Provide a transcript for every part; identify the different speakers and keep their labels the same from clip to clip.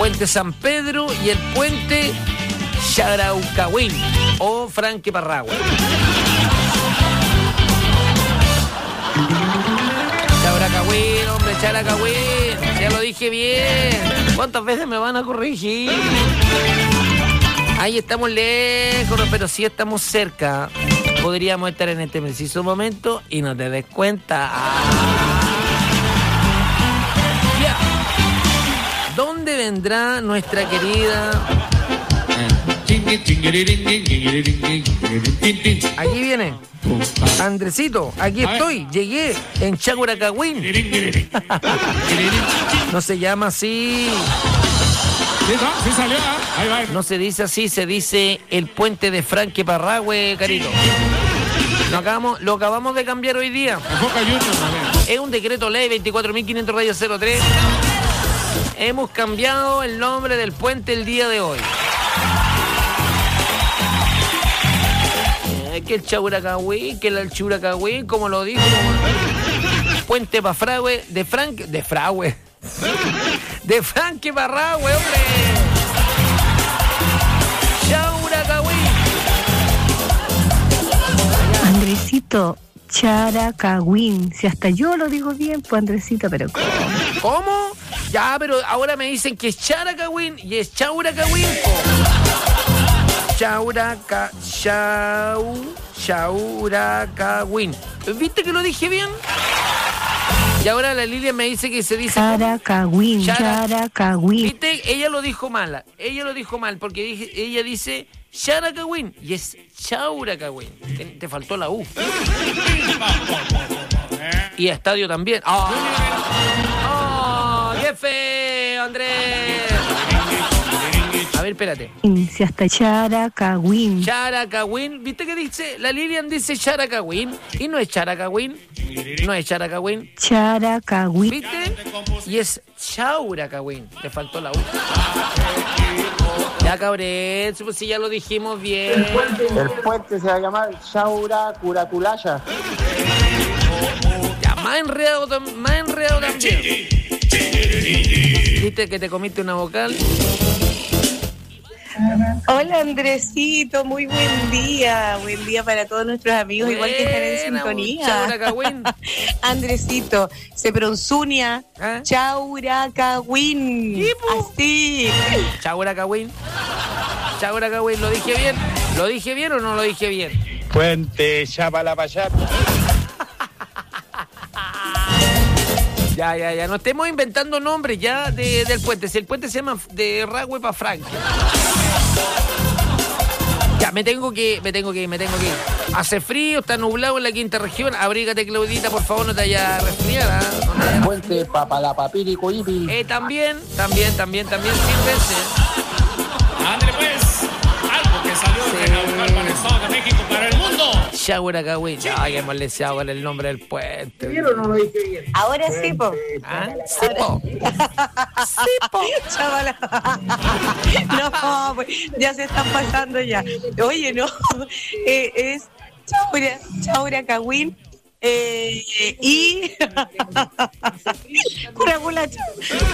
Speaker 1: Puente San Pedro y el puente Charaucahuín o Franque Parragüe. Charaucahuín, hombre, Charaucahuín. Ya lo dije bien. ¿Cuántas veces me van a corregir? Ahí estamos lejos, pero sí estamos cerca. Podríamos estar en este preciso momento y no te des cuenta. Ya. ¿Dónde vendrá nuestra querida? Aquí viene. Andresito, aquí estoy. Llegué en Chaguracahuín. No se llama así.
Speaker 2: Sí salió, ahí va.
Speaker 1: No se dice así, se dice el puente de Franque Parragüe, Carito. Lo acabamos de cambiar hoy día. Es un decreto ley 24.500-03. Hemos cambiado el nombre del puente el día de hoy. Que el Chaguracahuín, que el Churacahuín, como lo dijo. Puente Parragüe, de Franque Parragüe, hombre. Chaguracahuín.
Speaker 3: Andresito, Characahuín. Si hasta yo lo digo bien, pues Andresito, pero ¿cómo?
Speaker 1: ¿Cómo? Ya, pero ahora me dicen que es Characahuín y es Chauracahuín. Chauracahuín. ¿Viste que lo dije bien? Y ahora la Lilia me dice que se dice
Speaker 3: Characahuín.
Speaker 1: ¿Viste? Ella lo dijo mal porque ella dice Characahuín y es Chauracahuín. Te faltó la U. Y estadio también. ¡Oh! ¡Qué feo, Andrés! A ver, espérate.
Speaker 3: Si hasta Characahuín.
Speaker 1: Characahuín. ¿Viste que dice? La Lilian dice Characahuín. Y no es Characahuín. No es Characahuín.
Speaker 3: Characahuín.
Speaker 1: ¿Viste? Y es Chauracahuín. Le faltó la U. Ya, cabrón. Pues si ya lo dijimos bien.
Speaker 4: El puente se va a llamar Chauracuraculaya.
Speaker 1: Ya, más enredado también. ¿Viste que te comiste una vocal?
Speaker 5: Hola Andresito, muy buen día para todos nuestros amigos, igual que están en sintonía. Andresito, se pronuncia Chauracahuín. Así.
Speaker 1: Chauracahuín, ¿lo dije bien? ¿Lo dije bien o no lo dije bien?
Speaker 4: Puente Chapalapayat.
Speaker 1: Ya, no estemos inventando nombres ya del puente. Si el puente se llama de Ragüe para Franque. Ya, me tengo que ir. Hace frío, está nublado en la quinta región. Abrígate, Claudita, por favor, no te haya resfriada.
Speaker 4: Puente Papalapapiricoipi.
Speaker 1: También, sírvese.
Speaker 2: Ándale pues, algo que salió de Naucalpan para el Estado de México, para el mundo.
Speaker 1: Chauracahuín. Ay, hemos leseado con el nombre del puente.
Speaker 4: ¿Vieron o no lo dije bien?
Speaker 5: Ahora sí, po.
Speaker 1: Sí, po.
Speaker 5: Chavala. No, pues, ya se están pasando ya. Oye, no. Es Chauracahuín. Y Curaculacha.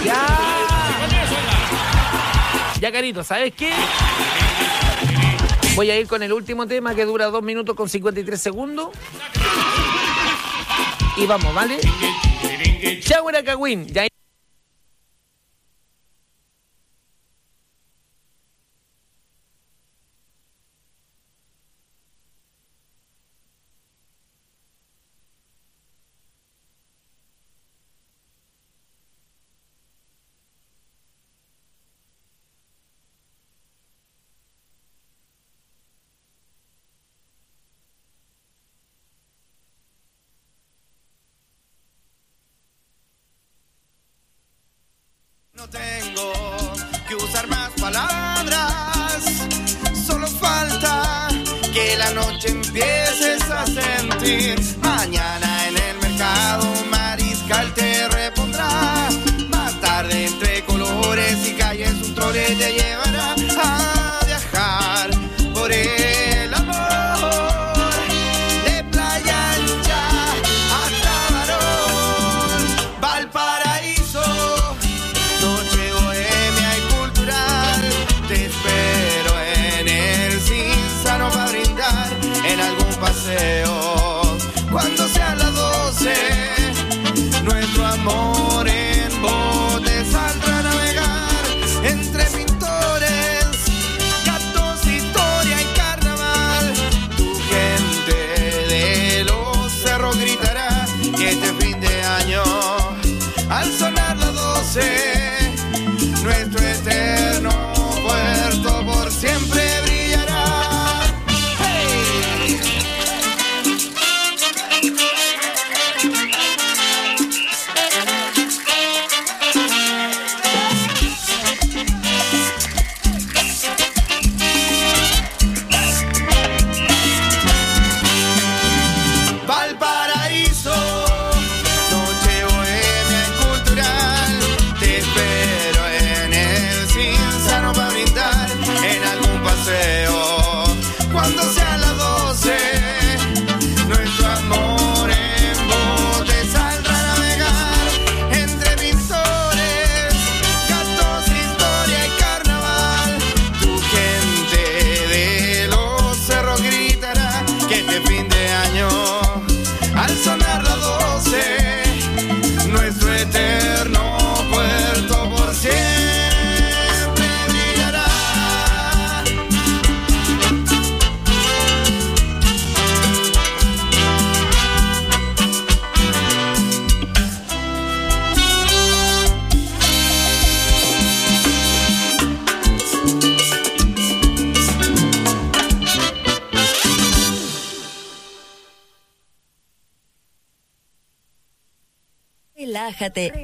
Speaker 1: Ya, Carito, ¿sabes qué? Voy a ir con el último tema que dura 2 minutos con 53 segundos. Y vamos, ¿vale? Chauracahuín. Ya.
Speaker 6: No tengo que usar más palabras, solo falta que la noche empieces a sentir. Mañana en el mercado Mariscal te repondrá. Más tarde entre colores y calles un trole te llevará a viajar por el amor. De Playa Ancha hasta Barón, Valparaíso. Noche bohemia y nuestro eterno puerto por siempre brillará. ¡Hey! Valparaíso, noche bohemia y cultural, te espero en el Cinzano para brindar en algún paseo. Cuando sean las 12, nuestro amor en bote saldrá a navegar entre pintores, gatos, historia y carnaval. Tu gente de los cerros gritará que este fin de año, al sonar las 12, nuestro eterno puerto por siempre brillará.
Speaker 7: Relájate.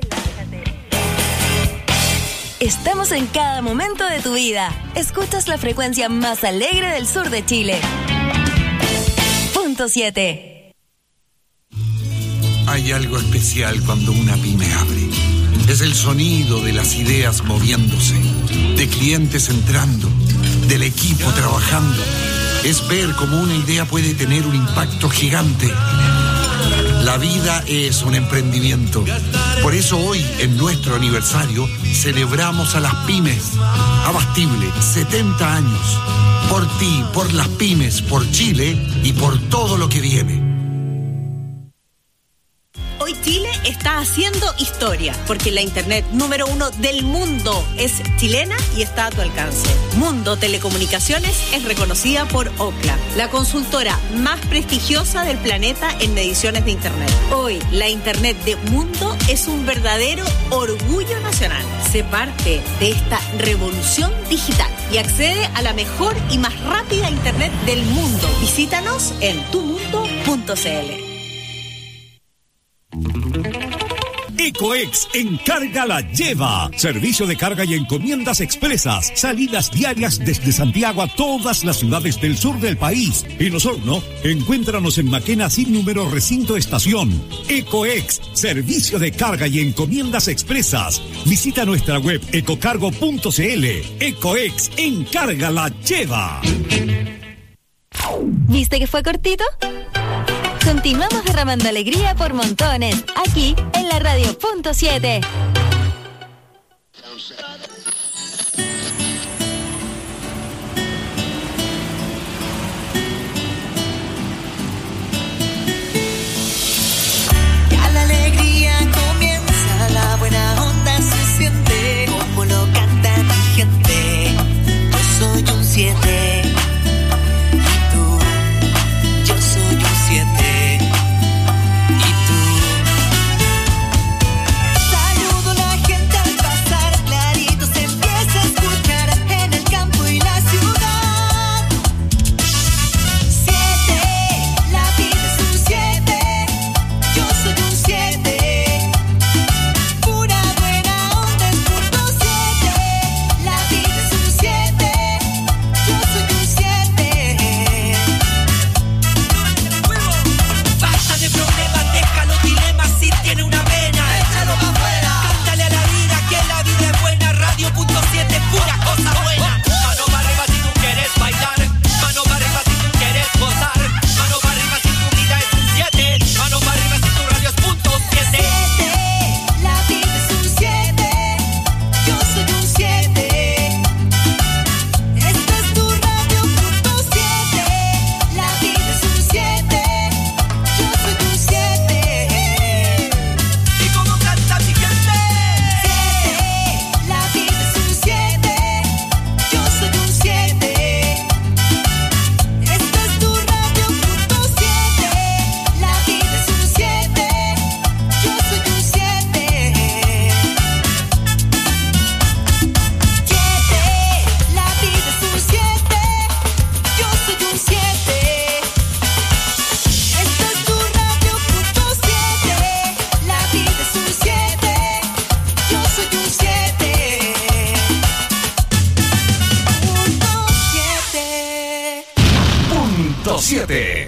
Speaker 7: Estamos en cada momento de tu vida. Escuchas la frecuencia más alegre del sur de Chile. Punto 7.
Speaker 8: Hay algo especial cuando una pyme abre. Es el sonido de las ideas moviéndose, de clientes entrando, del equipo trabajando. Es ver cómo una idea puede tener un impacto gigante. La vida es un emprendimiento. Por eso hoy, en nuestro aniversario, celebramos a las pymes. Abastible, 70 años. Por ti, por las pymes, por Chile y por todo lo que viene.
Speaker 9: Hoy Chile está haciendo historia, porque la internet número 1 del mundo es chilena y está a tu alcance. Mundo Telecomunicaciones es reconocida por Ookla, la consultora más prestigiosa del planeta en mediciones de internet. Hoy, la internet de Mundo es un verdadero orgullo nacional. Sé parte de esta revolución digital y accede a la mejor y más rápida internet del mundo. Visítanos en tumundo.cl.
Speaker 10: Ecoex Encarga la Lleva. Servicio de carga y encomiendas expresas. Salidas diarias desde Santiago a todas las ciudades del sur del país. En Osorno, encuéntranos en Maquena sin número recinto estación. Ecoex, servicio de carga y encomiendas expresas. Visita nuestra web ecocargo.cl. Ecoex Encarga la Lleva.
Speaker 7: ¿Viste que fue cortito? Continuamos derramando alegría por montones, aquí en la radio Punto 7.
Speaker 11: Ya la alegría comienza, la buena onda se siente, como lo canta mi gente. Yo soy un 7.
Speaker 12: Saludo a la gente al pasar, claritos en
Speaker 10: 7.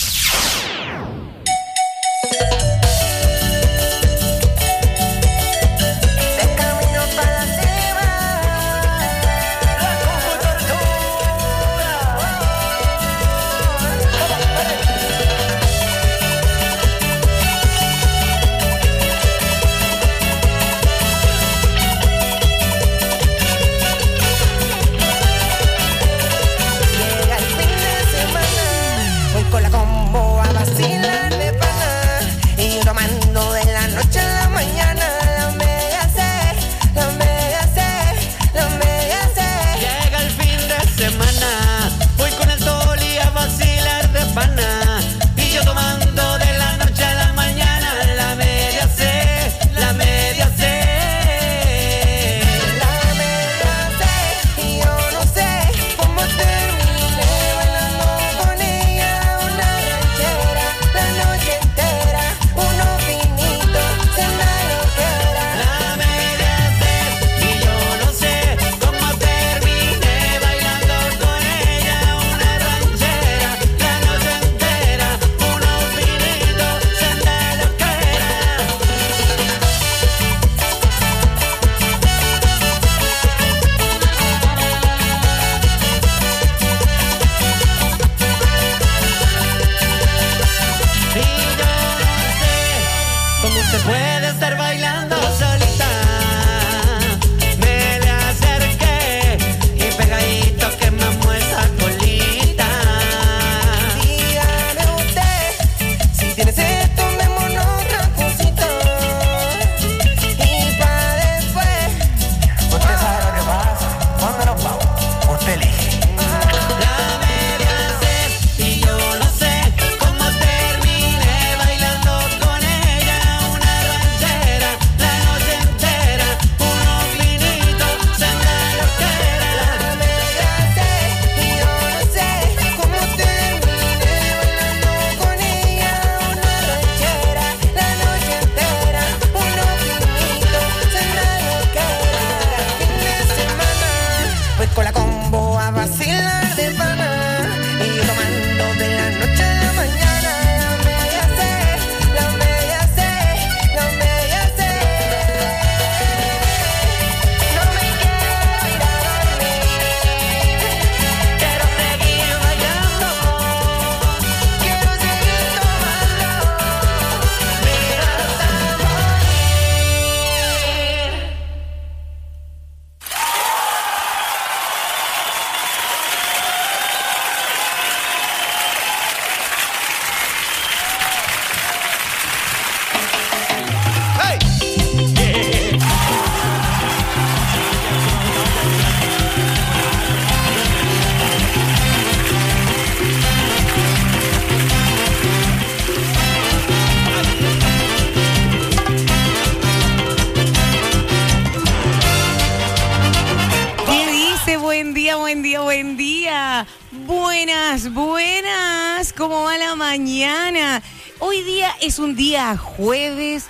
Speaker 5: ¿Cómo va la mañana? Hoy día es un día jueves.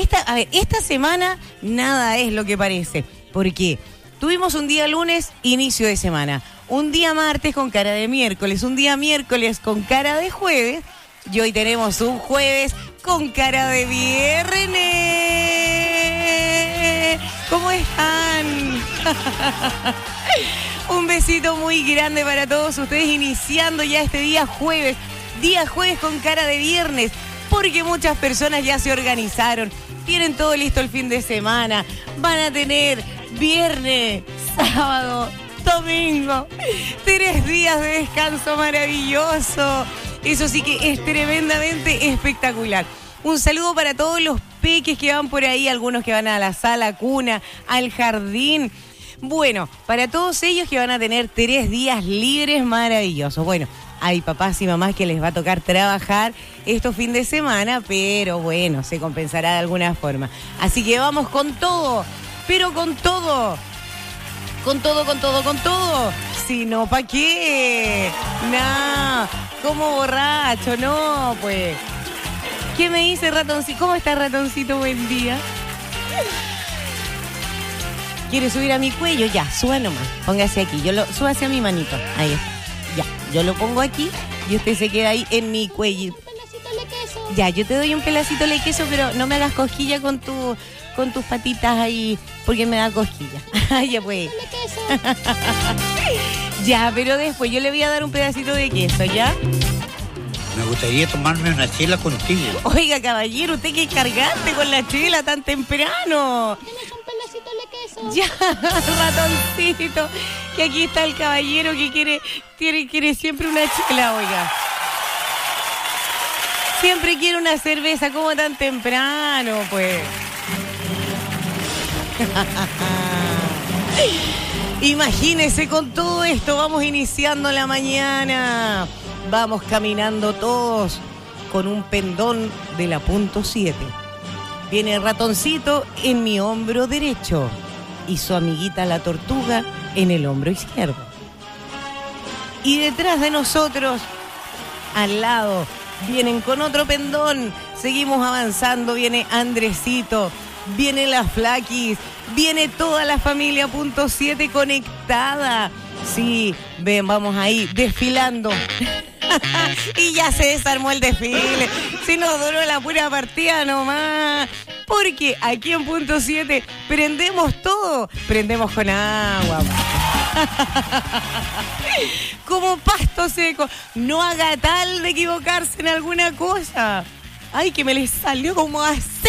Speaker 5: Esta semana nada es lo que parece. Porque tuvimos un día lunes, inicio de semana. Un día martes con cara de miércoles. Un día miércoles con cara de jueves. Y hoy tenemos un jueves con cara de viernes. ¿Cómo están? Un besito muy grande para todos ustedes, iniciando ya este día jueves con cara de viernes, porque muchas personas ya se organizaron, tienen todo listo el fin de semana, van a tener viernes, sábado, domingo, 3 días de descanso maravilloso. Eso sí que es tremendamente espectacular. Un saludo para todos los peques que van por ahí, algunos que van a la sala, cuna, al jardín. Bueno, para todos ellos que van a tener 3 días libres maravillosos. Bueno, hay papás y mamás que les va a tocar trabajar estos fines de semana, pero bueno, se compensará de alguna forma. Así que vamos con todo, pero con todo. Con todo. Si no, ¿pa' qué? No, como borracho, no, pues. ¿Qué me dice ratoncito? ¿Cómo está ratoncito? Buen día. ¿Quiere subir a mi cuello? Ya, suba nomás. Póngase aquí. Súbase a mi manito. Ahí está. Ya, yo lo pongo aquí y usted se queda ahí en mi cuello. Ya, yo te doy un pedacito de queso, pero no me hagas cosquilla con tus patitas ahí, porque me da cosquilla. Ya pues. Ya, pero después yo le voy a dar un pedacito de queso, ¿ya?
Speaker 12: Me gustaría tomarme una chela contigo.
Speaker 5: Oiga, caballero, usted que cargaste con la chela tan temprano. Ya, ratoncito, que aquí está el caballero que quiere siempre una chela, oiga. Siempre quiere una cerveza, como tan temprano, pues. Imagínese con todo esto, vamos iniciando la mañana. Vamos caminando todos con un pendón de la punto 7. Viene el ratoncito en mi hombro derecho y su amiguita la tortuga en el hombro izquierdo. Y detrás de nosotros, al lado, vienen con otro pendón. Seguimos avanzando, viene Andresito, viene la Flaquis, viene toda la familia punto 7 conectada. Sí, ven, vamos ahí, desfilando. Y ya se desarmó el desfile. Si nos duró la pura partida nomás. Porque aquí en punto 7 prendemos todo. Prendemos con agua. Como pasto seco. No haga tal de equivocarse en alguna cosa. Ay, que me les salió como así.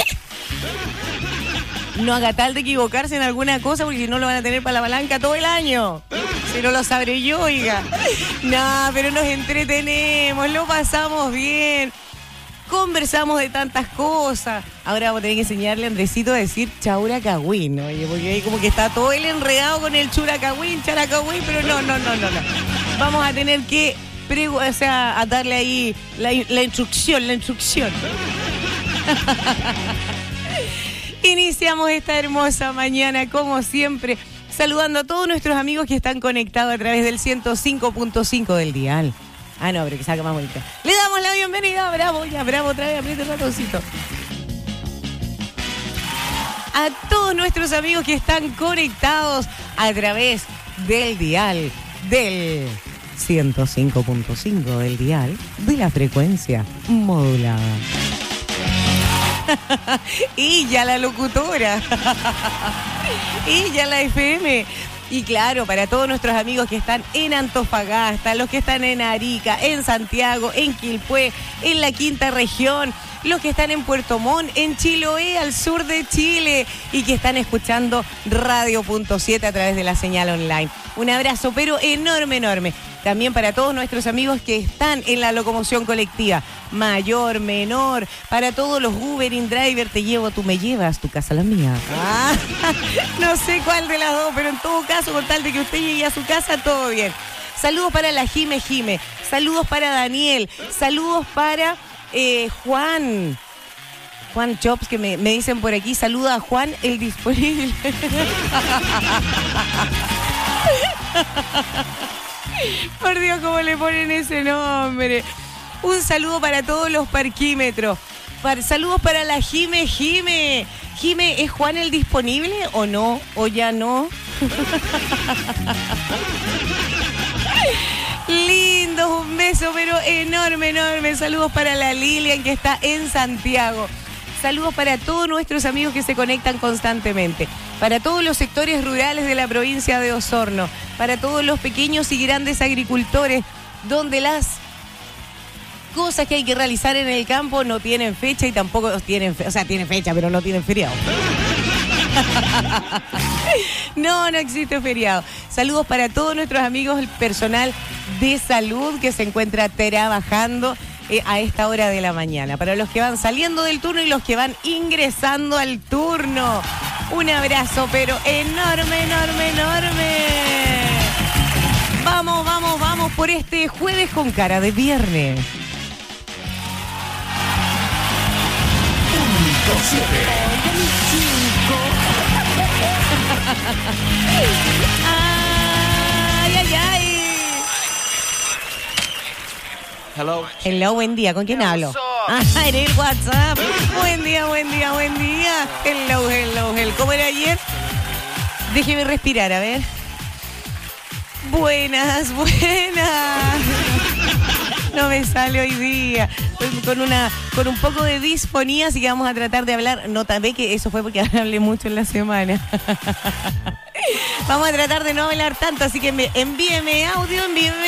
Speaker 5: No haga tal de equivocarse en alguna cosa, porque si no lo van a tener para la palanca todo el año. Si no lo sabré yo, oiga. No, pero nos entretenemos, lo pasamos bien. Conversamos de tantas cosas. Ahora vamos a tener que enseñarle a Andresito a decir chauracagüín, oye, porque ahí como que está todo él enredado con el churacagüín, characagüín, pero no. Vamos a tener que, a darle ahí la instrucción. Iniciamos esta hermosa mañana, como siempre, saludando a todos nuestros amigos que están conectados a través del 105.5 del dial. Ah, no, pero que salga más bonita. Le damos la bienvenida, bravo, otra vez, apriete el ratoncito. A todos nuestros amigos que están conectados a través del dial, del 105.5 del dial, de la frecuencia modulada. Y ya la locutora. Y ya la FM. Y claro, para todos nuestros amigos que están en Antofagasta, los que están en Arica, en Santiago, en Quilpué, en la quinta región, los que están en Puerto Montt, en Chiloé, al sur de Chile, y que están escuchando Radio punto 7 a través de la señal online. Un abrazo, pero enorme. También para todos nuestros amigos que están en la locomoción colectiva, mayor, menor, para todos los Uber, InDriver, te llevo, tú me llevas, tu casa la mía. No sé cuál de las dos, pero en todo caso, con tal de que usted llegue a su casa, todo bien. Saludos para la Jime, saludos para Daniel, saludos para Juan Chops, que me dicen por aquí, saluda a Juan el disponible. Por Dios, ¿cómo le ponen ese nombre? Un saludo para todos los parquímetros. Saludos para la Jime. Jime, ¿es Juan el disponible o no? ¿O ya no? Lindos, un beso, pero enorme. Saludos para la Lilian, que está en Santiago. Saludos para todos nuestros amigos que se conectan constantemente, para todos los sectores rurales de la provincia de Osorno, para todos los pequeños y grandes agricultores, donde las cosas que hay que realizar en el campo no tienen fecha y tampoco tienen fecha, pero no tienen feriado. No existe feriado. Saludos para todos nuestros amigos, el personal de salud que se encuentra trabajando a esta hora de la mañana. Para los que van saliendo del turno y los que van ingresando al turno, un abrazo, pero enorme. Vamos por este jueves con cara de viernes. Ay. Hello, buen día. ¿Con quién hablo? En el WhatsApp. Buen día. Hello. ¿Cómo era ayer? Déjeme respirar, a ver. Buenas. No me sale hoy día. Estoy con un poco de disfonía, así que vamos a tratar de hablar. No, también que eso fue porque hablé mucho en la semana. Vamos a tratar de no hablar tanto, así que envíeme audio.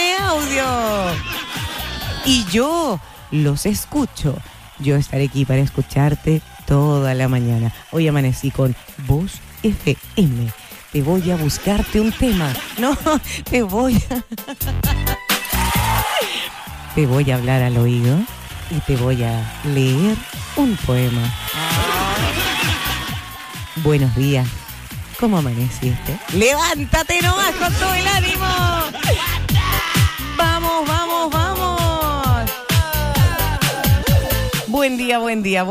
Speaker 5: Y yo los escucho. Yo estaré aquí para escucharte toda la mañana. Hoy amanecí con Voz FM. Te voy a buscarte un tema. No, te voy a hablar al oído y te voy a leer un poema. Buenos días. ¿Cómo amaneciste? ¡Levántate nomás con todo el ánimo! ¡Vamos! Buen día.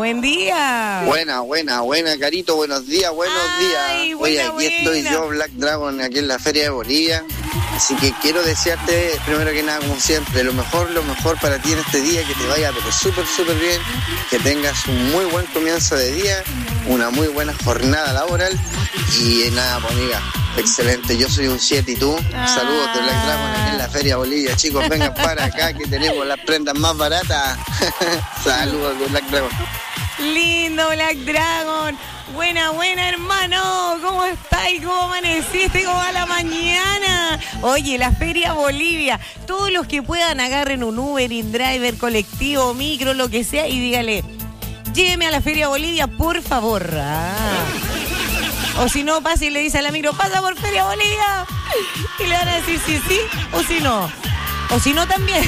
Speaker 13: Buena, Carito, buenos días. Oye, aquí estoy yo, Black Dragon, aquí en la Feria de Bolivia. Así que quiero desearte, primero que nada, como siempre, lo mejor para ti en este día, que te vaya pero súper bien, que tengas un muy buen comienzo de día, una muy buena jornada laboral y nada, pues amiga, excelente, yo soy un 7 y tú, saludos de Black Dragon aquí en la Feria de Bolivia, chicos, vengan para acá que tenemos las prendas más baratas. Saludos de Black Dragon.
Speaker 5: Lindo Black Dragon. Buena, hermano. ¿Cómo estáis? ¿Cómo amaneciste? ¿Cómo va la mañana? Oye, la Feria Bolivia. Todos los que puedan agarren un Uber, InDriver, colectivo, micro, lo que sea y dígale, lléveme a la Feria Bolivia, por favor. O si no, pasa y le dice al amigo, pasa por Feria Bolivia. Y le van a decir sí, o si no. O si no también.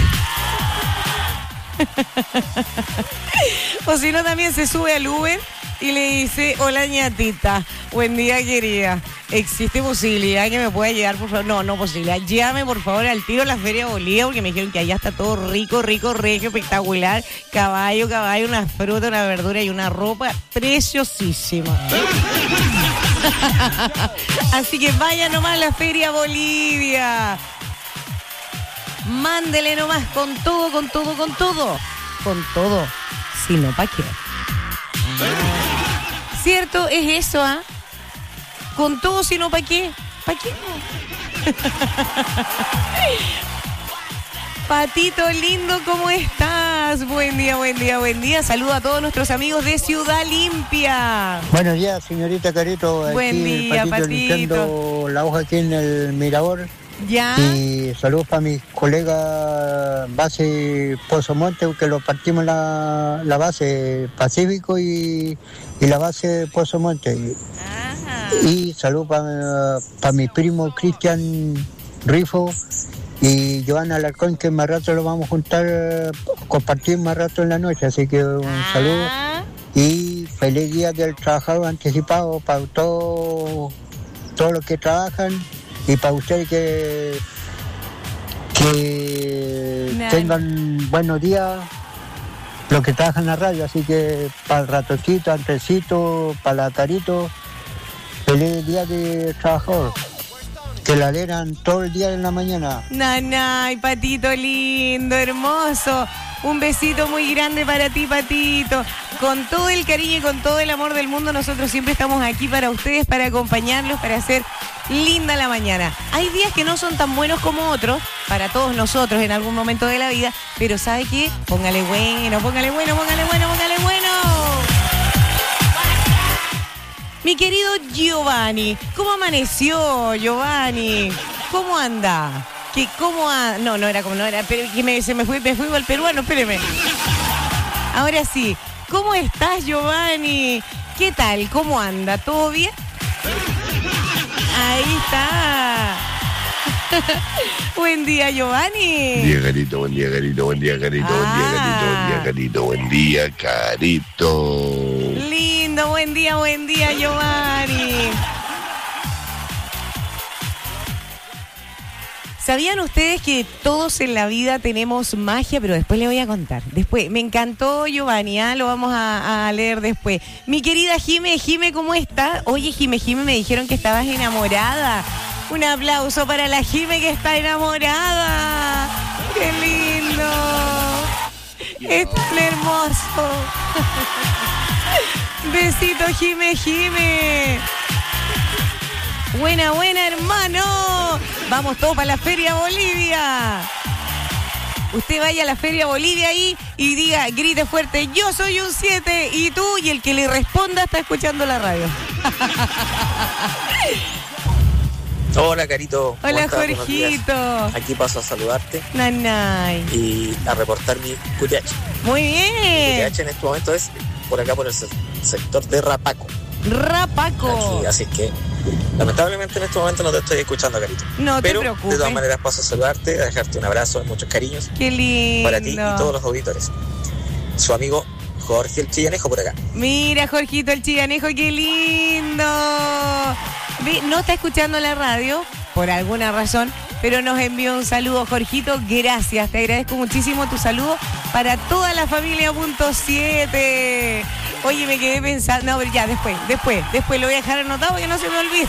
Speaker 5: O si no también se sube al Uber y le dice, hola ñatita, buen día querida, ¿existe posibilidad que me pueda llevar por favor? No posibilidad, llévame por favor al tiro a la Feria Bolivia, porque me dijeron que allá está todo rico, regio, espectacular, caballo, una fruta, una verdura y una ropa preciosísima. Así que vaya nomás a la Feria Bolivia. Mándele nomás con todo. Si no, ¿pa' qué? ¿Cierto? Es eso, ¿ah? Con todo, si no, ¿pa' qué? ¿Pa' qué? Patito lindo, ¿cómo estás? Buen día. Saludo a todos nuestros amigos de Ciudad Limpia.
Speaker 12: Buenos días, señorita Carito.
Speaker 5: Buen día, Patito.
Speaker 12: Limpiando la hoja aquí en el Mirador.
Speaker 5: Ya.
Speaker 12: Y saludos para mis colegas base Pozo Monte, que lo partimos la base Pacífico y la base Pozo Monte. Y saludos para mi primo Cristian Rifo y Joana Alarcón, que más rato lo vamos a juntar, compartir más rato en la noche. Así que un saludo y feliz día del trabajador anticipado para todos los que trabajan. Y para ustedes que tengan buenos días, los que trabajan en la radio. Así que para el ratoncito, Andresito, para la Carito, feliz día de trabajador. Que la alegran todo el día en la mañana.
Speaker 5: Nanay, Patito lindo, hermoso. Un besito muy grande para ti, Patito. Con todo el cariño y con todo el amor del mundo, nosotros siempre estamos aquí para ustedes, para acompañarlos, para hacer linda la mañana. Hay días que no son tan buenos como otros, para todos nosotros en algún momento de la vida, pero ¿sabe qué? Póngale bueno. Mi querido Giovanni, ¿cómo amaneció, Giovanni? ¿Cómo anda? No era como no era, pero se me fui al peruano, espéreme. Ahora sí, ¿cómo estás, Giovanni? ¿Qué tal? ¿Cómo anda? ¿Todo bien? Ahí está. Buen día, Giovanni.
Speaker 14: Buen día, Carito.
Speaker 5: Lindo, buen día, Giovanni. ¿Sabían ustedes que todos en la vida tenemos magia? Pero después le voy a contar. Después, me encantó Giovanni, lo vamos a leer después. Mi querida Jime, ¿cómo estás? Oye, Jime, me dijeron que estabas enamorada. Un aplauso para la Jime que está enamorada. ¡Qué lindo! Es tan hermoso. Besito, Jime. Buena, hermano. Vamos todos para la Feria Bolivia. usted vaya a la Feria Bolivia ahí y diga, grite fuerte, yo soy un 7 y tú, y el que le responda está escuchando la radio.
Speaker 14: Hola, Carito.
Speaker 5: Hola, Jorgito.
Speaker 14: Aquí paso a saludarte.
Speaker 5: Nanay.
Speaker 14: Y a reportar mi QTH.
Speaker 5: Muy bien.
Speaker 14: Mi QTH en este momento es por acá, por el sector de Rapaco.
Speaker 5: Rapaco.
Speaker 14: Aquí, así es que, lamentablemente en este momento no te estoy escuchando, Carito.
Speaker 5: No
Speaker 14: Pero,
Speaker 5: te preocupes.
Speaker 14: de todas maneras paso a saludarte, a dejarte un abrazo, muchos cariños.
Speaker 5: Qué lindo.
Speaker 14: Para ti y todos los auditores. Su amigo Jorge el Chillanejo por acá.
Speaker 5: Mira, Jorgito el Chillanejo, qué lindo. No está escuchando la radio por alguna razón, pero nos envió un saludo, Jorgito. Gracias, te agradezco muchísimo tu saludo para toda la familia .7. Oye, me quedé pensando, no, pero ya, después lo voy a dejar anotado que no se me olvide.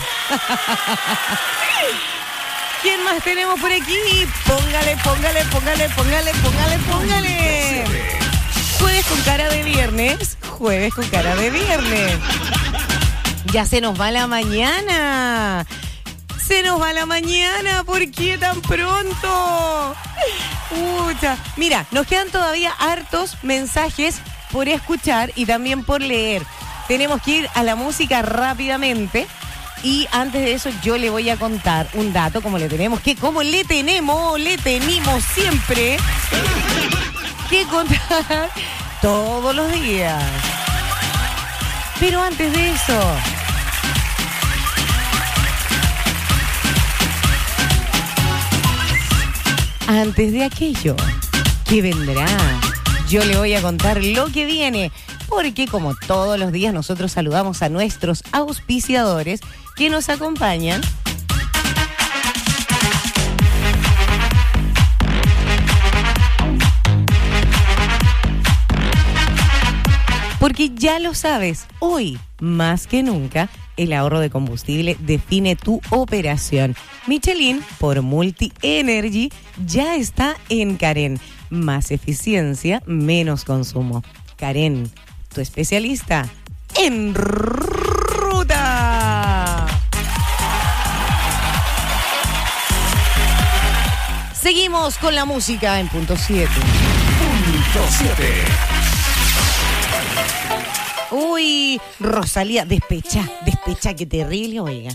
Speaker 5: ¿Quién más tenemos por aquí? Póngale. Jueves con cara de viernes. Ya se nos va la mañana. ¿Por qué tan pronto? Pucha. Mira, nos quedan todavía hartos mensajes por escuchar y también por leer. Tenemos que ir a la música rápidamente. Y antes de eso yo le voy a contar un dato como le tenemos siempre que contar todos los días. Pero antes de eso, antes de aquello que vendrá, yo le voy a contar lo que viene, porque como todos los días nosotros saludamos a nuestros auspiciadores que nos acompañan. Porque ya lo sabes, hoy más que nunca el ahorro de combustible define tu operación. Michelin por Multi Energy ya está en Carén. Más eficiencia, menos consumo. Carén, tu especialista en ruta. Seguimos con la música en punto 7.
Speaker 10: Punto 7.
Speaker 5: Uy, Rosalía, despecha, qué terrible, oiga.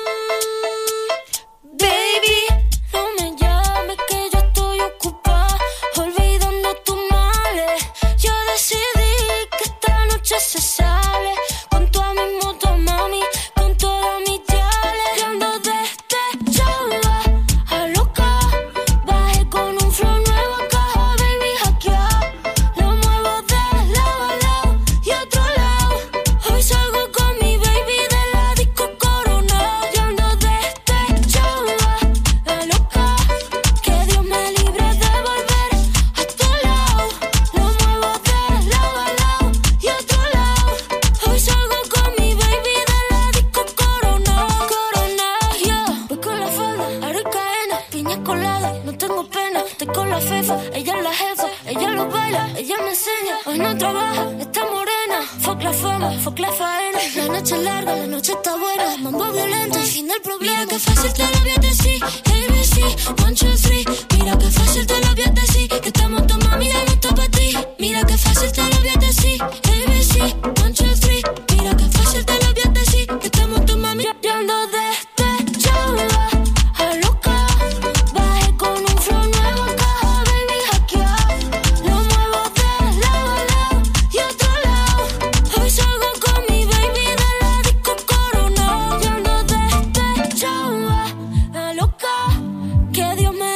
Speaker 15: Baby, no me llames que yo estoy ocupada, olvidando tus males. Yo decidí que esta noche se sale con toda mi moto, mami, con toda mi chale. Yo ando despechada, a loca, bajé con un flow nuevo a caja, baby, hackeado. Lo muevo de lado a lado y otro lado. Hoy salgo con mi baby de la disco Corona. Yo ando despechada, la loca, que Dios me libre de volver a tu lado. Lo muevo de lado a lado y otro lado. Hoy salgo con mi baby de la disco Corona. Corona, yeah. Voy con la falda, aro y cadena, piña colada, no tengo pena. Estoy con la fefa, ella es la jefa, ella lo baila, ella me enseña. Hoy no trabaja, está morena. Fuck la fama, fuck la faena. La noche es larga, la noche está buena. Mambo violento, el fin del problema. Mira que fácil te lo voy a decir, ABC, 1, 2, 3. Mira que fácil te lo voy a decir, que estamos tomando, mira, no está para ti. Mira que fácil te lo voy a decir, ABC, 1, 2, 3. Mira que fácil te lo voy a decir, que estamos tomando, mira, yo ando despechada, a loca, bajé con un flow nuevo a caja, baby, hackeado. Lo muevo de lado a lado y otro lado. Hoy salgo con mi baby de la disco Corona. Yo ando despechada, la loca, que Dios me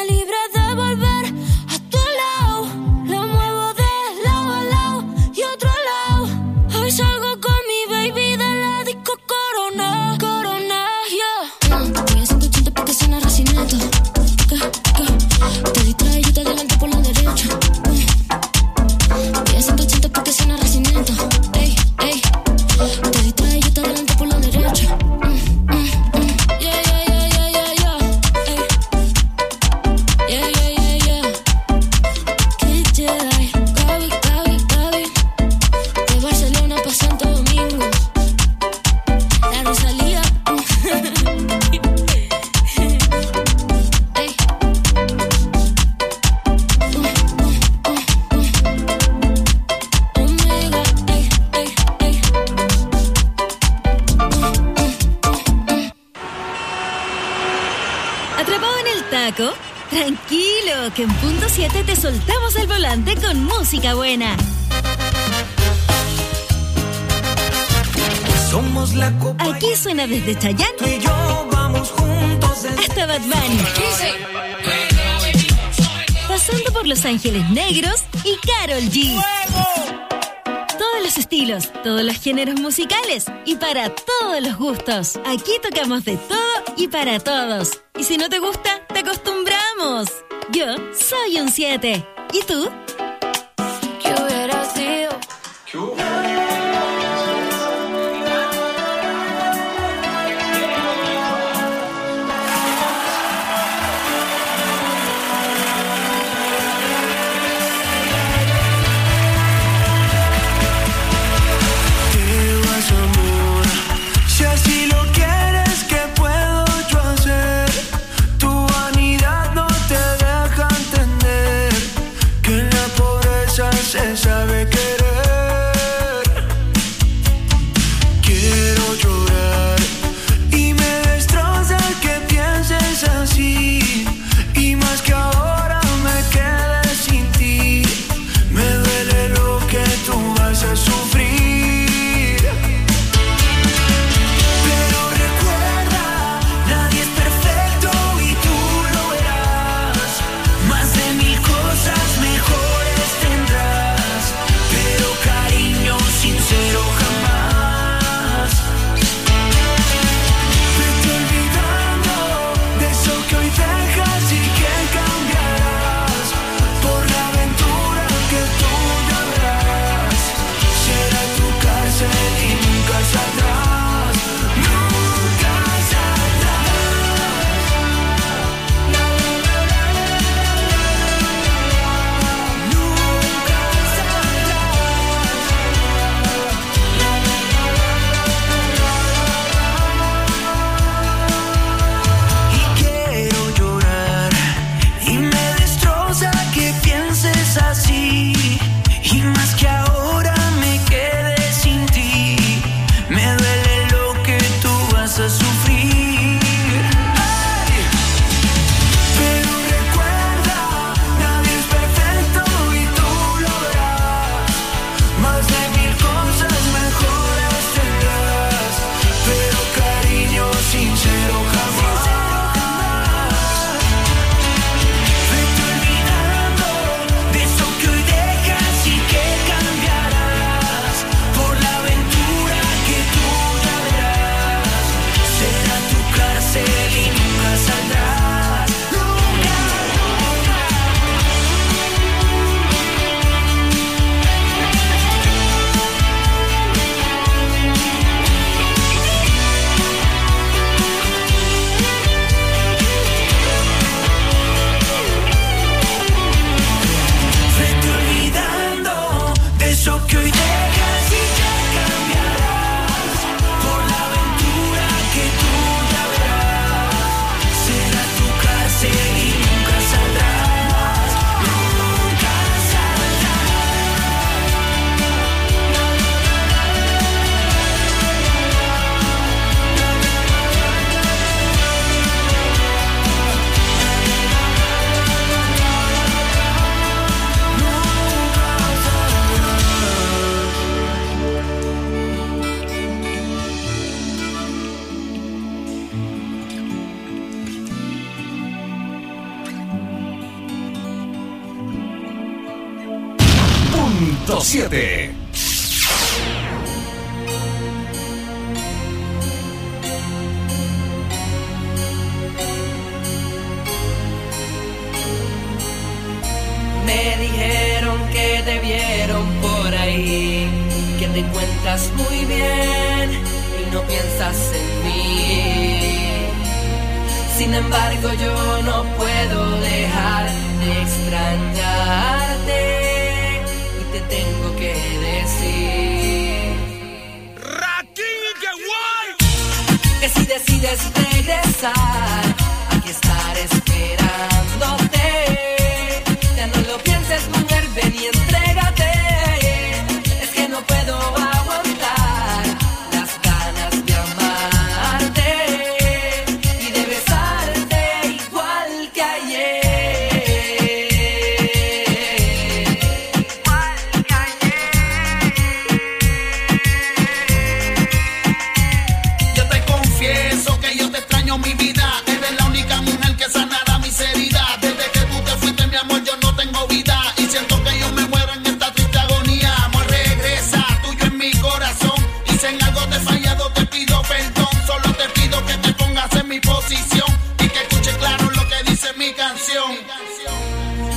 Speaker 7: taco? Tranquilo, que en punto 7 te soltamos el volante con música buena.
Speaker 11: Somos la copa.
Speaker 7: Aquí suena desde Chayanne
Speaker 11: Tú y yo vamos juntos
Speaker 7: hasta Bad Bunny. Pasando por Los Ángeles Negros y Karol G. Todos los estilos, todos los géneros musicales y para todos los gustos. Aquí tocamos de todo y para todos. Y si no te gusta, te acostumbramos. Yo soy un 7. ¿Y tú?
Speaker 15: ¿Qué hubiera sido?
Speaker 11: Se sabe querer. Quiero llorar y me destroza que pienses así. Y más que ahora me quede sin ti. Me duele lo que tú vas a sufrir. Pero recuerda, nadie es perfecto y tú lo verás. Más de 1000 cosas mejores tendrás. Pero cariño sincero jamás. Vete olvidando de eso que hoy dejas y que cambiarás. Por la aventura que tú ya verás. Será tu cárcel y nunca saldrás. Nunca saldrás. Y quiero llorar y me destroza que pienses así. Y más que ahora me quede sin ti. Me duele lo que tú vas a sufrir. ¡Ay! Pero recuerda, nadie es perfecto y tú lo verás. Más de 1000 cosas mejores tendrás. Pero cariño sincero jamás. Vete olvidando de eso que hoy dejas y que cambiarás. Por la aventura que tú ya verás. Será tu cárcel y nunca saldrás. Nunca, nunca. Vete olvidando de eso que hoy dejas y que cambiarás. Por la aventura que tú ya verás. Será tu cárcel y nunca saldrás. Nunca saldrás.
Speaker 10: Punto 7.
Speaker 11: Me dijeron que te vieron por ahí, que te encuentras muy bien y no piensas en mí. Sin embargo, yo no puedo dejar de extrañarte y te tengo que decir que si decides regresar, aquí estaré esperándote. Ya no lo pienses, mujer, ven y entrégate. Es que no puedo aguantar las ganas de amarte y de besarte igual que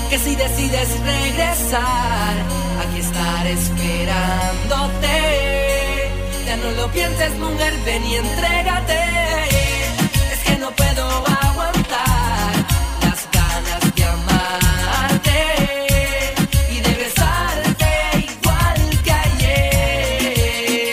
Speaker 11: Que si decides regresar, aquí estaré esperándote. Ya no lo pienses, mujer, ven y entrégate. Es que no puedo aguantar las ganas de amarte y de besarte igual que ayer.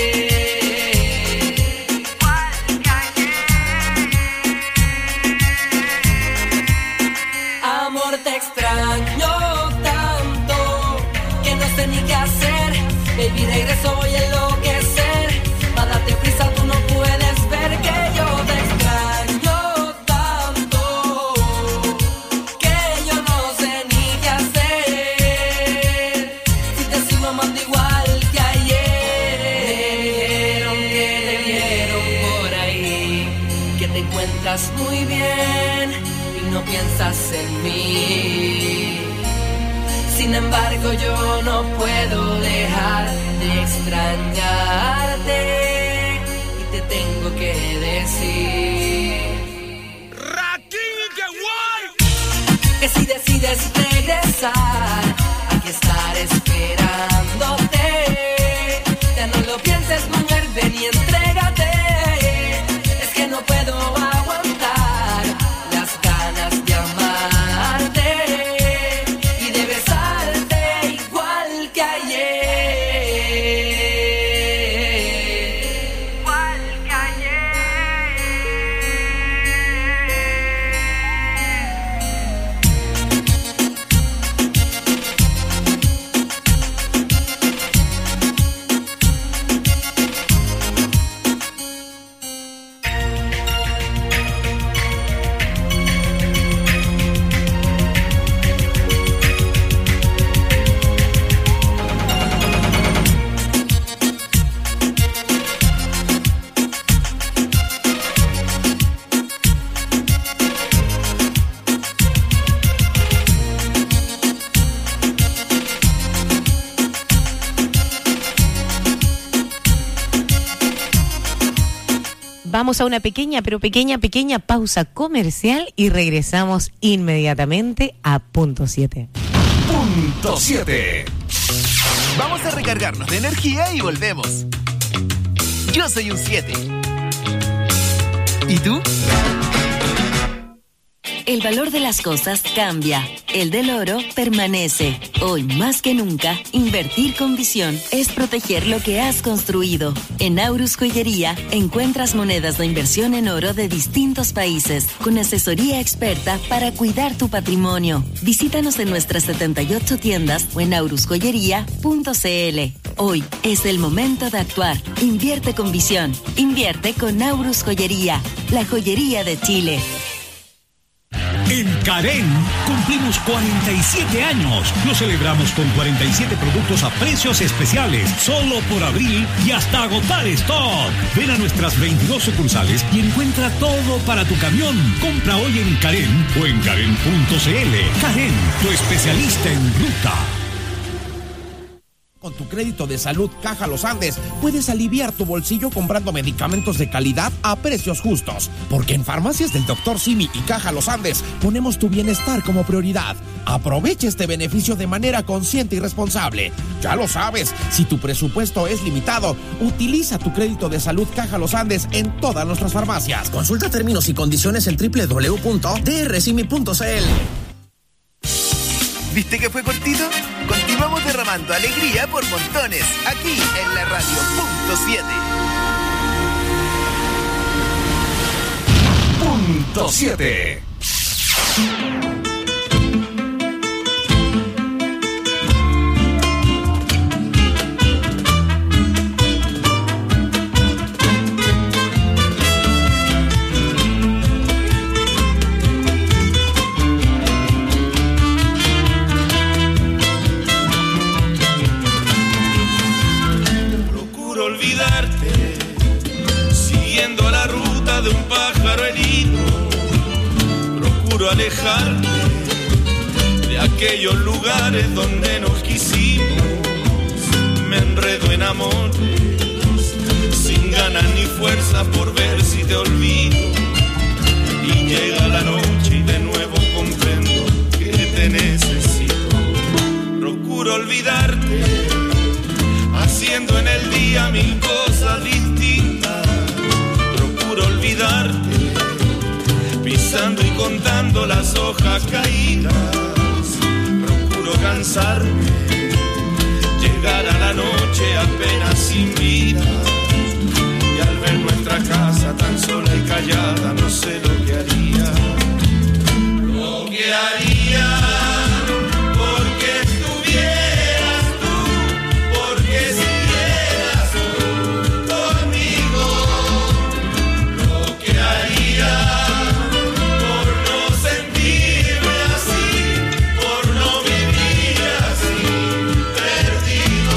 Speaker 11: Amor, te extraño tanto que no sé ni qué hacer. Baby, regreso, voy a enloquecer. Va, date prisa, tú no puedes ver que yo te extraño tanto que yo no sé ni qué hacer. Si te sigo amando igual que ayer. Me vieron por ahí que te encuentras muy bien y no piensas en mí. Sin embargo, yo no puedo dejar de extrañarte y te tengo que decir que si decides regresar, aquí estaré esperándote. Ya no lo pienses, mujer, ven y entrégate. Es que no puedo aguantar las ganas de amarte y de besarte igual que ayer. Igual que
Speaker 5: Vamos a una pequeña pausa comercial y regresamos inmediatamente a Punto 7.
Speaker 16: Punto 7. Vamos a recargarnos de energía y volvemos. Yo soy un 7. ¿Y tú?
Speaker 17: El valor de las cosas cambia. El del oro permanece. Hoy más que nunca, invertir con visión es proteger lo que has construido. En Aurus Joyería encuentras monedas de inversión en oro de distintos países, con asesoría experta para cuidar tu patrimonio. Visítanos en nuestras 78 tiendas o en aurusjoyería.cl. Hoy es el momento de actuar. Invierte con visión. Invierte con Aurus Joyería, la joyería de Chile.
Speaker 10: En Carén cumplimos 47 años. Lo celebramos con 47 productos a precios especiales, solo por abril y hasta agotar stock. Ven a nuestras 22 sucursales y encuentra todo para tu camión. Compra hoy en Carén o en Carén.cl. Carén, tu especialista en ruta.
Speaker 18: Con tu crédito de salud Caja Los Andes puedes aliviar tu bolsillo comprando medicamentos de calidad a precios justos. Porque en Farmacias del Dr. Simi y Caja Los Andes ponemos tu bienestar como prioridad. Aprovecha este beneficio de manera consciente y responsable. Ya lo sabes, si tu presupuesto es limitado, utiliza tu crédito de salud Caja Los Andes en todas nuestras farmacias. Consulta términos y condiciones en www.drcimi.cl.
Speaker 16: ¿Viste que fue cortito? Continuamos derramando alegría por montones, aquí en la radio Punto 7.
Speaker 10: Punto 7.
Speaker 19: Siguiendo la ruta de un pájaro herido, procuro alejarme de aquellos lugares donde nos quisimos. Me enredo en amores sin ganas ni fuerza por ver si te olvido. Y llega la noche y de nuevo comprendo que te necesito. mil cosas distintas. Procuro olvidarte, pisando y contando las hojas caídas. Procuro cansarme, llegar a la noche apenas sin vida. Y al ver nuestra casa tan sola y callada, no sé lo que haría. Lo que haría porque estuvieras tú, porque siguieras tú conmigo. Lo que haría por no sentirme así, por no vivir así, perdido.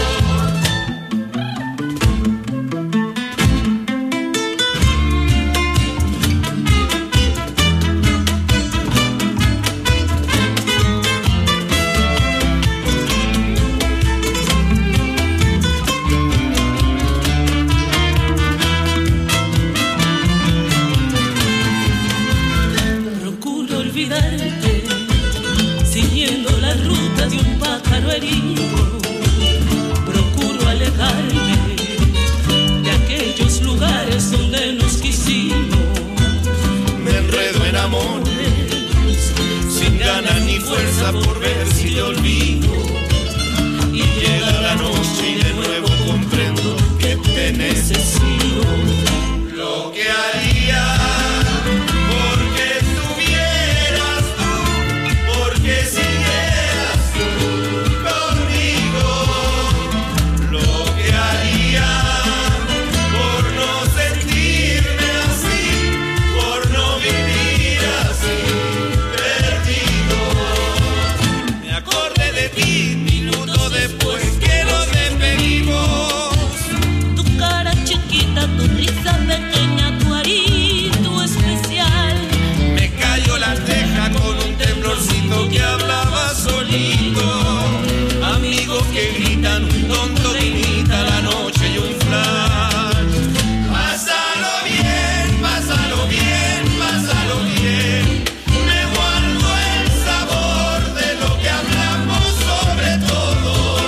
Speaker 11: Procuro olvidarte, siguiendo la ruta de un pájaro herido. Procuro alejarme de aquellos lugares donde nos quisimos.
Speaker 19: Me enredo en amores, sin ganas ni fuerza por ver si te olvido. Y llega la noche y de nuevo comprendo que te necesito. Lo que haría porque estuvieras tú, porque siguieras tú conmigo. Lo que haría por no sentirme así, por no vivir así, perdido. Me acordé de ti minutos después que nos despedimos.
Speaker 11: Tu cara chiquita, tu risa pequeña, tu arito especial.
Speaker 19: Me cayó la teja con un temblorcito que hablaba solito. Amigos que gritan, un tonto que imita la noche y un flash. Pásalo bien, pásalo bien, pásalo bien. Me guardo el sabor de lo que hablamos sobre todo.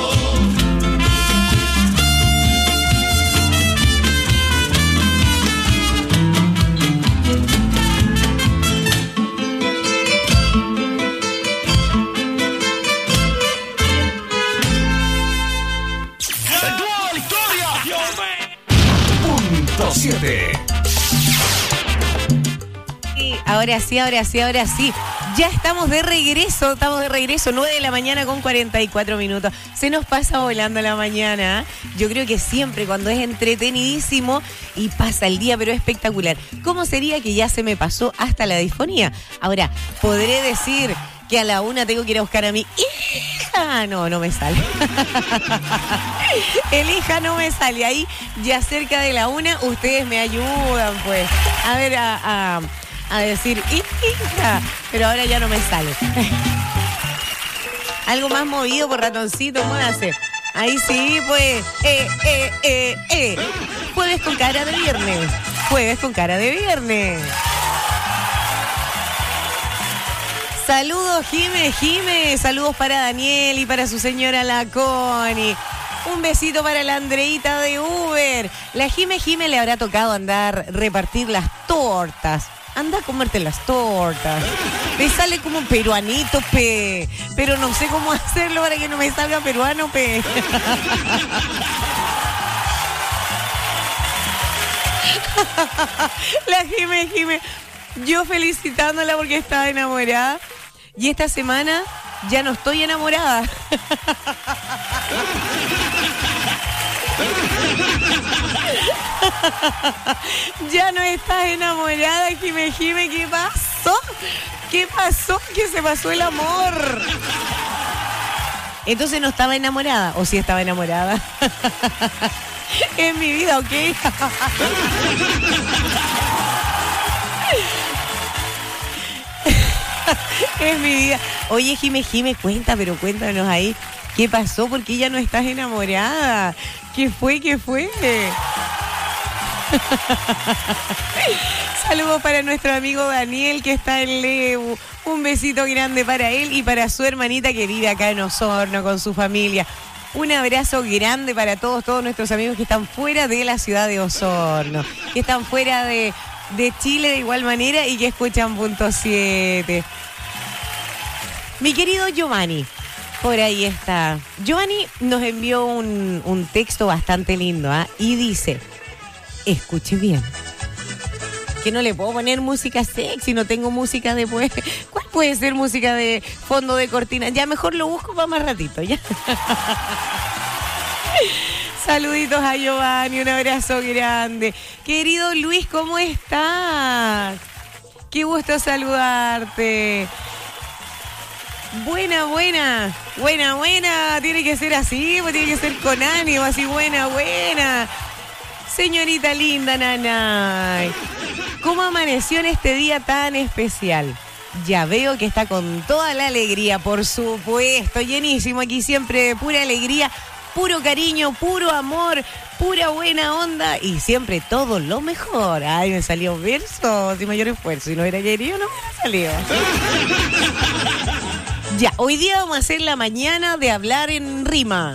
Speaker 16: Punto 7.
Speaker 5: Sí, ahora sí, ahora sí, ahora sí. Ya estamos de regreso, 9 de la mañana con 44 minutos. Se nos pasa volando la mañana. Yo creo que siempre cuando es entretenidísimo y pasa el día, pero espectacular. ¿Cómo sería que ya se me pasó hasta la disfonía? Ahora, podré decir que a la 1 tengo que ir a buscar a mi hija. No, no me sale. El hija no me sale. Ahí, ya cerca de la 1, ustedes me ayudan, pues. A ver, a decir hija, pero ahora ya no me sale. Algo más movido por ratoncito, muévase. Ahí sí, pues. Jueves con cara de viernes. Jueves con cara de viernes. Saludos, Jime. Saludos para Daniel y para su señora la Connie. Un besito para la Andreita de Uber. La Jime le habrá tocado repartir las tortas. Anda a comerte las tortas. Me sale como un peruanito, pero no sé cómo hacerlo para que no me salga peruano, La Jime, yo felicitándola porque estaba enamorada. Y esta semana ya no estoy enamorada. Ya no estás enamorada, Jime. ¿Qué pasó? ¿Qué pasó? Que se pasó el amor. Entonces no estaba enamorada. ¿O sí estaba enamorada? En mi vida, ¿ok? Es mi vida. Oye, Jime, cuéntanos ahí. ¿Qué pasó? ¿Por qué ya no estás enamorada? ¿Qué fue? Saludos para nuestro amigo Daniel, que está en Lebu. Un besito grande para él y para su hermanita que vive acá en Osorno con su familia. Un abrazo grande para todos nuestros amigos que están fuera de la ciudad de Osorno, que están fuera de Chile de igual manera y que escuchan Punto 7. Mi querido Giovanni, por ahí está. Giovanni nos envió un texto bastante lindo, y dice, escuche bien, que no le puedo poner música sexy, no tengo música después. ¿Cuál puede ser música de fondo de cortina? Ya mejor lo busco para más ratito, ya. Saluditos a Giovanni, un abrazo grande. Querido Luis, ¿cómo estás? Qué gusto saludarte. Buena. Tiene que ser así, pues tiene que ser con ánimo, así buena. Señorita linda, Nanay. ¿Cómo amaneció en este día tan especial? Ya veo que está con toda la alegría, por supuesto, llenísimo aquí siempre, pura alegría, puro cariño, puro amor, pura buena onda y siempre todo lo mejor. Ay, me salió verso sin mayor esfuerzo. Si no hubiera querido, no me hubiera salido. Ya, hoy día vamos a hacer la mañana de hablar en rima.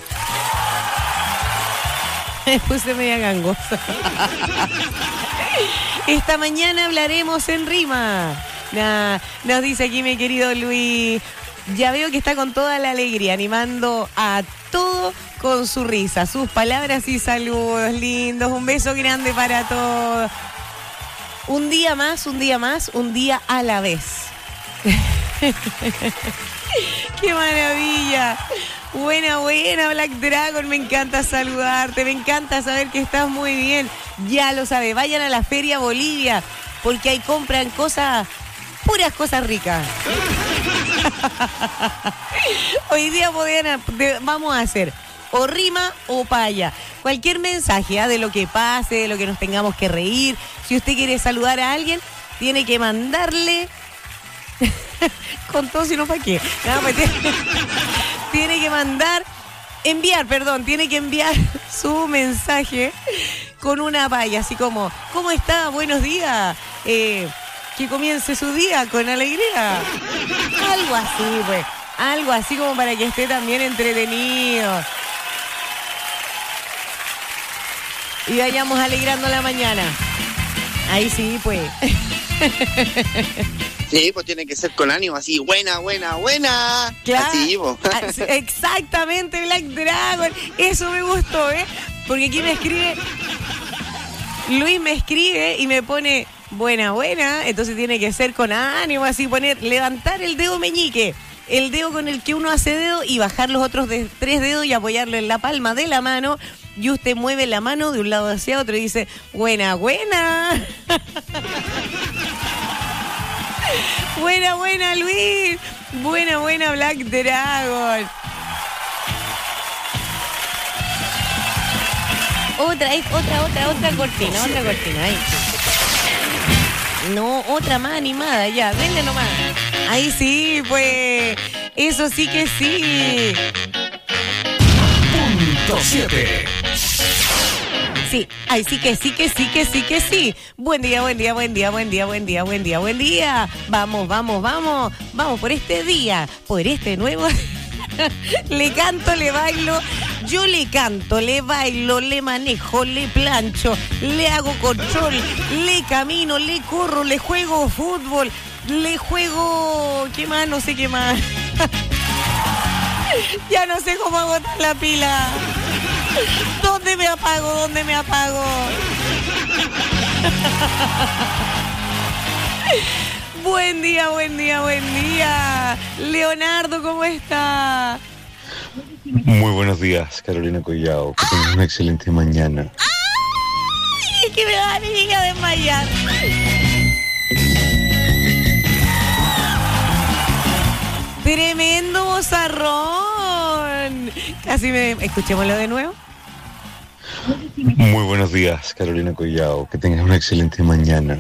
Speaker 5: Me puse media gangosa. Esta mañana hablaremos en rima. Nos dice aquí mi querido Luis. Ya veo que está con toda la alegría, animando a todo con su risa, sus palabras y saludos lindos. Un beso grande para todos. Un día más, un día a la vez. ¡Qué maravilla! Buena, Black Dragon, me encanta saludarte, me encanta saber que estás muy bien. Ya lo sabe, vayan a la Feria Bolivia, porque ahí compran puras cosas ricas. Hoy día vamos a hacer o rima o paya. Cualquier mensaje de lo que pase, de lo que nos tengamos que reír. Si usted quiere saludar a alguien, tiene que mandarle... con todo, si no, ¿para qué? Tiene que enviar su mensaje con una paya, así como, ¿cómo está? Buenos días. Que comience su día con alegría. Algo así, pues. Algo así como para que esté también entretenido. Y vayamos alegrando la mañana. Ahí sí, pues.
Speaker 13: Sí, pues tiene que ser con ánimo, así, buena.
Speaker 5: Claro.
Speaker 13: Así, pues.
Speaker 5: Exactamente, Black Dragon. Eso me gustó, porque aquí Luis me escribe y me pone buena. Entonces tiene que ser con ánimo, así levantar el dedo meñique. El dedo con el que uno hace dedo y bajar los otros 3 dedos y apoyarlo en la palma de la mano. Y usted mueve la mano de un lado hacia otro y dice, buena. Buena, Luis. Buena, Black Dragon. Otra cortina. Ahí. No, otra más animada, ya, denle nomás. Ahí sí, pues. Eso sí que sí.
Speaker 10: Punto 7.
Speaker 5: Sí, ay, sí que sí. Buen día. Vamos por este día, por este nuevo. Le canto, le bailo. Yo le canto, le bailo, le manejo, le plancho, le hago control, le camino, le corro, le juego fútbol, le juego... ¿Qué más? No sé qué más. Ya no sé cómo agotar la pila. ¿Dónde me apago? Buen día. Leonardo, ¿cómo está?
Speaker 20: Muy buenos días, Carolina Collao. Que tengas una excelente mañana.
Speaker 5: ¡Ay! Que me van a desmayar. Tremendo bozarrón. Casi Escuchémoslo de nuevo.
Speaker 20: Muy buenos días, Carolina Collao. Que tengas una excelente mañana.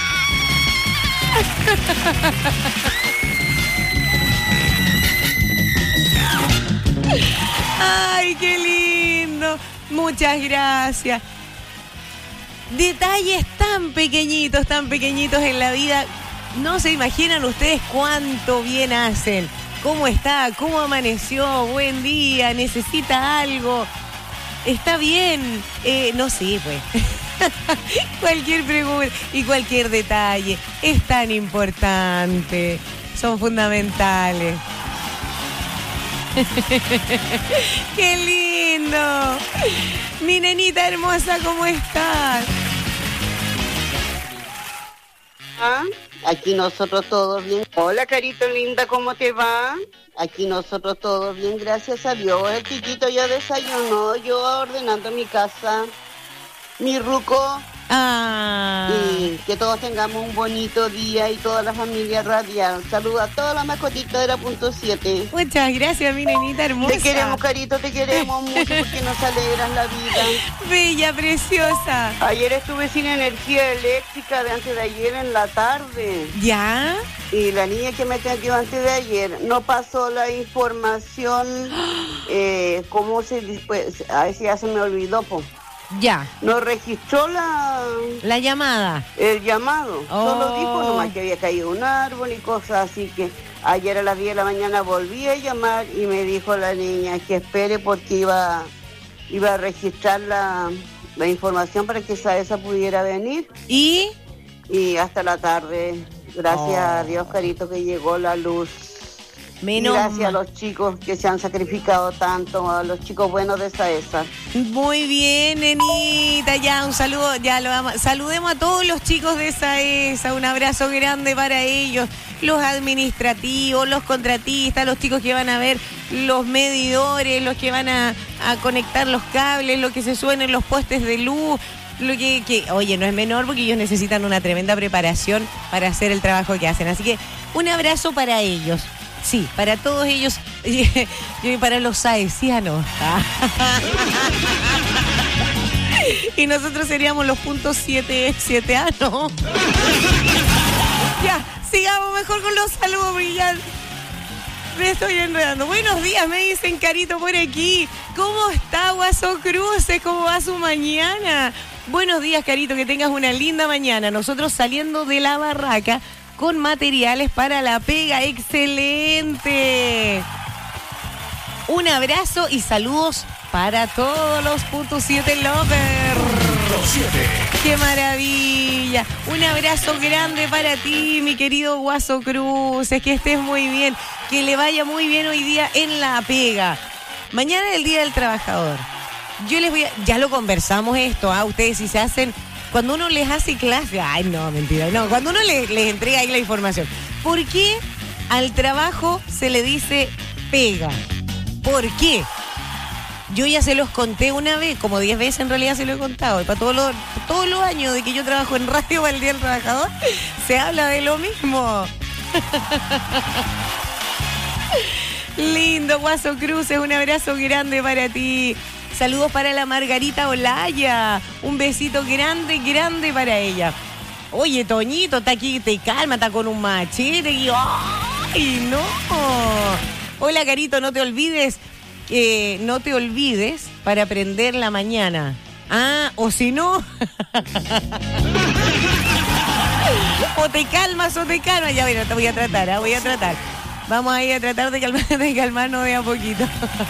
Speaker 5: ¡Ay, qué lindo! Muchas gracias. Detalles tan pequeñitos en la vida. No se imaginan ustedes cuánto bien hacen. ¿Cómo está? ¿Cómo amaneció? Buen día, ¿necesita algo? ¿Está bien? No sé, pues. Cualquier pregunta y cualquier detalle es tan importante. Son fundamentales. ¡Qué lindo! Mi nenita hermosa, ¿cómo estás?
Speaker 21: Aquí nosotros todos bien. Hola, carito linda, ¿cómo te va? Aquí nosotros todos bien, gracias a Dios. El chiquito ya desayunó, yo ordenando mi casa, mi ruco. Y que todos tengamos un bonito día y toda la familia radial. Saludos a todas las mascotitas de la punto 7.
Speaker 5: Muchas gracias, mi nenita hermosa.
Speaker 21: Te queremos, carito, te queremos mucho porque nos alegras la vida.
Speaker 5: Bella, preciosa.
Speaker 21: Ayer estuve sin energía eléctrica de antes de ayer en la tarde.
Speaker 5: ¿Ya?
Speaker 21: Y la niña que me atendió antes de ayer no pasó la información, cómo se... Pues, a ver si ya se me olvidó, po.
Speaker 5: Ya.
Speaker 21: No registró la
Speaker 5: llamada.
Speaker 21: El llamado. Solo dijo nomás que había caído un árbol y cosas así que ayer a las 10 de la mañana volví a llamar y me dijo la niña que espere porque iba a registrar la información para que Saesa pudiera venir.
Speaker 5: ¿Y?
Speaker 21: Y hasta la tarde. Gracias a Dios, carito, que llegó la luz.
Speaker 5: Menos
Speaker 21: gracias a los chicos que se han sacrificado tanto, a los chicos buenos de Saesa.
Speaker 5: Muy bien, nenita, ya un saludo, ya lo vamos. Saludemos a todos los chicos de Saesa, un abrazo grande para ellos, los administrativos, los contratistas, los chicos que van a ver los medidores, los que van a conectar los cables, los que se suenen los postes de luz. Lo que, oye, no es menor porque ellos necesitan una tremenda preparación para hacer el trabajo que hacen. Así que un abrazo para ellos. Sí, para todos ellos y para los saesianos. Y nosotros seríamos los puntos 7A, ¿no? Ya, sigamos mejor con los saludos, porque ya me estoy enredando. Buenos días, me dicen Carito por aquí. ¿Cómo está, Guaso Cruces? ¿Cómo va su mañana? Buenos días, Carito, que tengas una linda mañana. Nosotros saliendo de la barraca con materiales para la pega. ¡Excelente! Un abrazo y saludos para todos los puntos 7 lovers. ¡Qué maravilla! Un abrazo grande para ti, mi querido Guaso Cruces. Que estés muy bien. Que le vaya muy bien hoy día en la pega. Mañana es el Día del Trabajador. Yo les voy a... Ya lo conversamos esto, ustedes si se hacen... Cuando uno les hace clase... Ay, no, mentira. No, cuando uno les entrega ahí la información. ¿Por qué al trabajo se le dice pega? ¿Por qué? Yo ya se los conté una vez, como 10 veces en realidad se lo he contado. Y para todos los años de que yo trabajo en radio para el Día del Trabajador, se habla de lo mismo. Lindo, Guaso Cruces, un abrazo grande para ti. Saludos para la Margarita Olaya. Un besito grande, grande para ella. Oye, Toñito, está aquí, te calma, está con un machete. Y, ¡ay, no! Hola, Carito, no te olvides para prender la mañana. O si no... o te calmas. Ya, bueno, te voy a tratar. Vamos a ir a tratar de calmarnos de a poquito.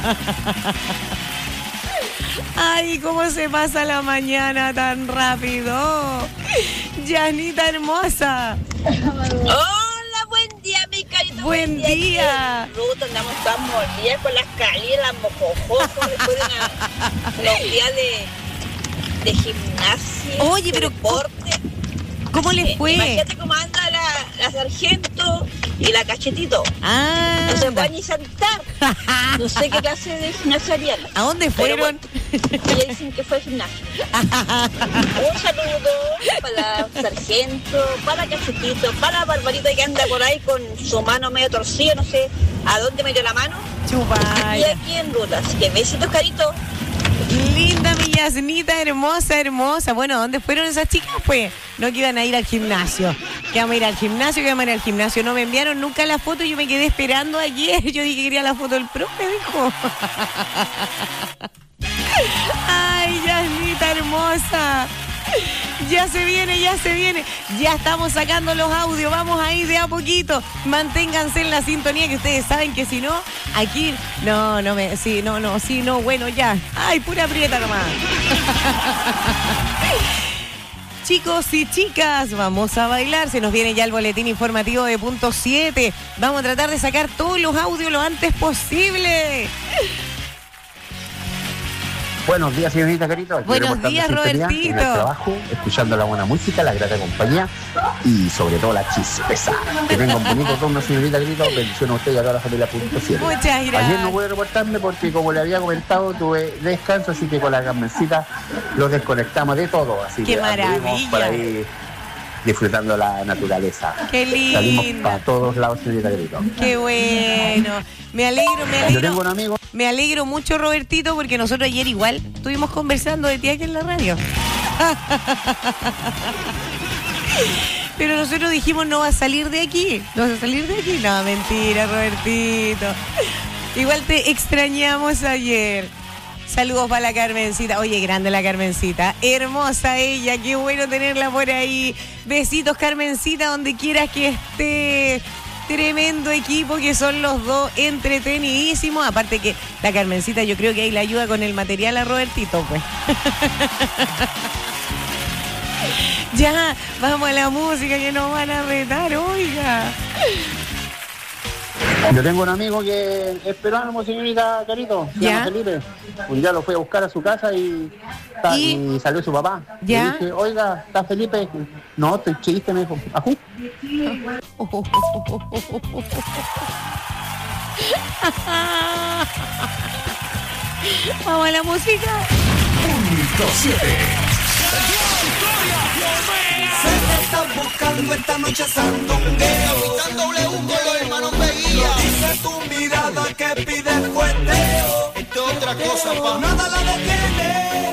Speaker 5: Ay, cómo se pasa la mañana tan rápido. Yanita hermosa.
Speaker 22: Hola, buen día, mi carito.
Speaker 5: Buen día.
Speaker 22: Ruta, andamos tan molidas con las calidas, las mojojosas, después de los días de gimnasia.
Speaker 5: Oye, pero
Speaker 22: deporte.
Speaker 5: ¿Cómo les fue?
Speaker 22: Imagínate cómo anda la sargento y la cachetito. No se puede ni sentar. No sé qué clase de gimnasia harían.
Speaker 5: ¿A dónde fueron?
Speaker 22: Ellos dicen que fue gimnasia. Un saludo para la sargento, para cachetito, para Barbarita que anda por ahí con su mano medio torcida, no sé a dónde metió la mano.
Speaker 5: Chupay.
Speaker 22: Y aquí en ruta. Así que besitos, carito.
Speaker 5: Linda, mi Yasnita, hermosa. Bueno, ¿a dónde fueron esas chicas? Pues no, que iban a ir al gimnasio. Que vamos a ir al gimnasio. No me enviaron nunca la foto y yo me quedé esperando ayer. Yo dije que quería la foto del profe, dijo. Ay, Yasnita, hermosa. Ya se viene, ya se viene. Ya estamos sacando los audios. Vamos ahí de a poquito. Manténganse en la sintonía, que ustedes saben que si no, aquí... No, bueno, ya. Ay, pura prieta nomás. Chicos y chicas, vamos a bailar. Se nos viene ya el boletín informativo de punto 7. Vamos a tratar de sacar todos los audios lo antes posible.
Speaker 2: Buenos días, señorita Carito.
Speaker 5: Buenos días, Robertito.
Speaker 2: En el trabajo, escuchando la buena música, la grata compañía y sobre todo la chispeza. Que tengan un bonito turno, señorita Carito. Bendiciones a usted y a toda la familia punto 7.
Speaker 5: Muchas gracias.
Speaker 2: Ayer no pude reportarme porque, como le había comentado, tuve descanso, así que con la Carmencita los desconectamos de todo. Así
Speaker 5: ¡qué
Speaker 2: que
Speaker 5: maravilla!
Speaker 2: Para ir disfrutando la naturaleza.
Speaker 5: ¡Qué lindo!
Speaker 2: Salimos para todos lados, señorita Carito.
Speaker 5: ¡Qué bueno! Me alegro.
Speaker 2: Yo tengo un amigo.
Speaker 5: Me alegro mucho, Robertito, porque nosotros ayer igual estuvimos conversando de ti aquí en la radio. Pero nosotros dijimos, no va a salir de aquí. No, mentira, Robertito. Igual te extrañamos ayer. Saludos para la Carmencita. Oye, grande la Carmencita. Hermosa ella, qué bueno tenerla por ahí. Besitos, Carmencita, donde quieras que esté. Tremendo equipo que son los dos, entretenidísimos. Aparte que la Carmencita, yo creo que ahí le ayuda con el material a Robertito, pues. Ya, vamos a la música que nos van a retar, oiga.
Speaker 2: Yo tengo un amigo que es peruano, señorita Carito, se llama Felipe. Un día lo fui a buscar a su casa y salió su papá.
Speaker 5: ¿Ya?
Speaker 2: Le dije, oiga, ¿está Felipe? No, te chiste, me dijo. Ajú.
Speaker 5: Vamos a la música.
Speaker 6: Punto 7. Se te están buscando esta noche sandungueo. Capitán W con los hermanos Veguía. Dice tu mirada que pide cuenteo. Esto es otra cosa, pa. Nada la detiene.